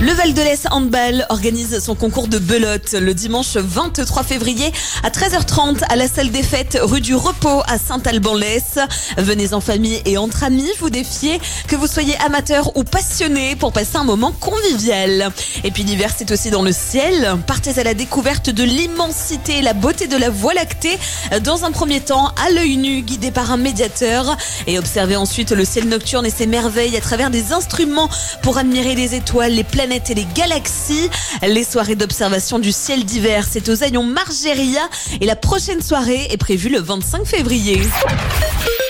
Le Val de l'Est Handball organise son concours de belote le dimanche 23 février à 13h30 à la salle des fêtes rue du Repos à Saint-Alban-l'Ès. Venez en famille et entre amis vous défier, que vous soyez amateur ou passionné, pour passer un moment convivial. Et puis l'hiver, c'est aussi dans le ciel. Partez à la découverte de l'immensité et la beauté de la Voie lactée. Dans un premier temps, à l'œil nu, guidé par un médiateur. Et observez ensuite le ciel nocturne et ses merveilles à travers des instruments pour admirer les étoiles, les planètes et les galaxies. Les soirées d'observation du ciel d'hiver, c'est aux Haillons Margeria et la prochaine soirée est prévue le 25 février.